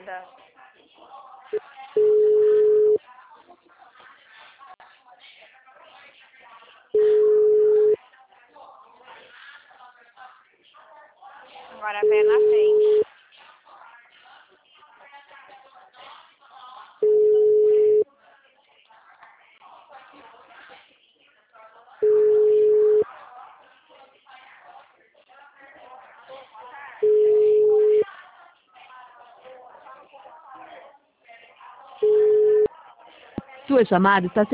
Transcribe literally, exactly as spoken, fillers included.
nada. Agora vem na frente. Sua chamada está